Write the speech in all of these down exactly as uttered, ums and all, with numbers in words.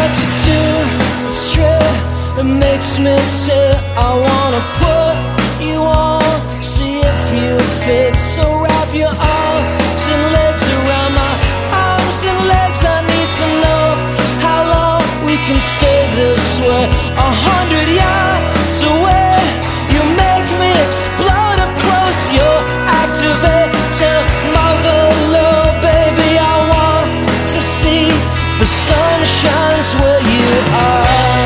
What's it do? It's true. It makes me say I wanna put you on, see if you fit. So wrap your arms and legs around my arms and legs. I need to know how long we can stay this way. A hundred yards away, you make me explode up close. You're activating mother love, baby. I want to see the sun shines where you are.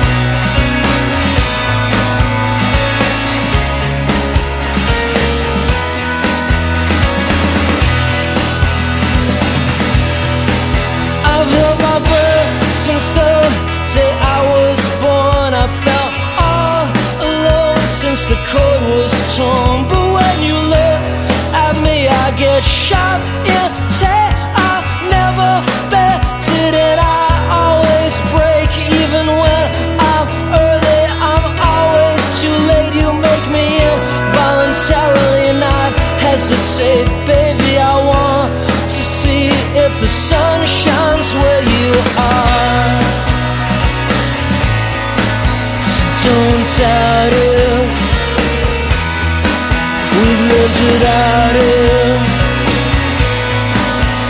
I've held my breath since the day I was born. I felt all alone since the cord was torn. But when you look at me, I get shot in ten. I never betted it. I always break even when I'm early. I'm always too late. You make me involuntarily not hesitate. Baby, I want to see if the sun shines where you are. So don't doubt it. We've lived without it.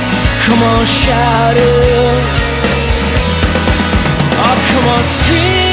Come on, shout it. Oh, come on, scream.